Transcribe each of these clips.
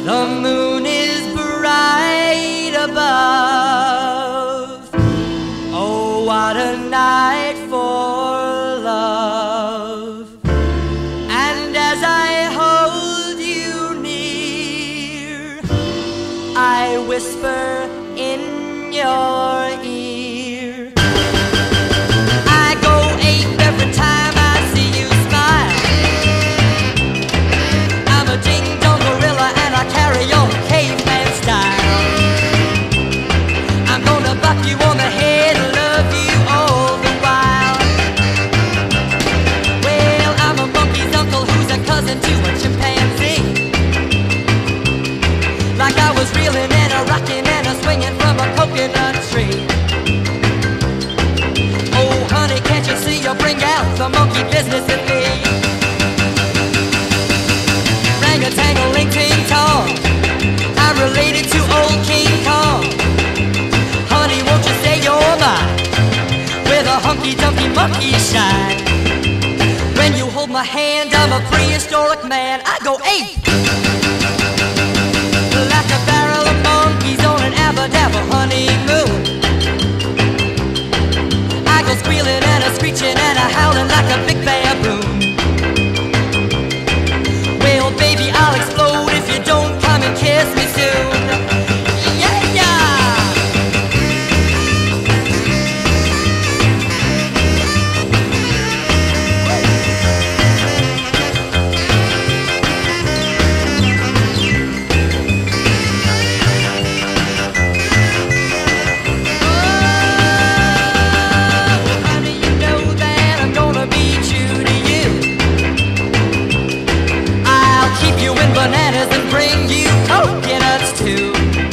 The moon is bright above. Oh, what a night for love. And as I hold you near, I whisper in your ear. I go ape every time I see you smile. I'm a ding-dong gorilla and I carry on caveman style. I'm gonna buck you on the head and love you all the while. Well, I'm a monkey's uncle who's a cousin to a chimpanzee. Like I was reeling and a rocking and a swinging from a coconut tree. Oh, honey, can't you see you bring out the monkey business in me? Rang-a-tang-a-ling-ting-tong, I'm related to old King Kong. Honey, won't you say you're mine with a hunky-dunky monkey shine? When you hold my hand, I'm a prehistoric man. I go ape like a barrel of monkeys on an abba-dabba honeymoon. I go squealing and a screeching and a howling like a big baboon. Well, baby, I'll explode if you don't come and kiss me soon. Yeah, yeah. Bananas and bring you coconuts too.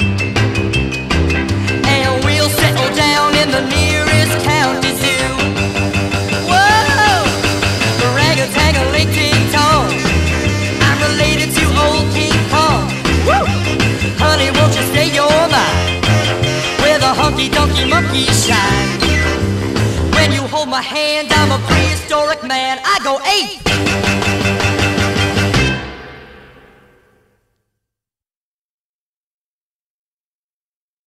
And we'll settle down in the nearest county zoo. Whoa! Rang-a-tang-a-ling-ting-tong, I'm related to old King Kong. Woo! Honey, won't you say you're mine with a hunky-dunky monkey shine? When you hold my hand, I'm a prehistoric man. I go ape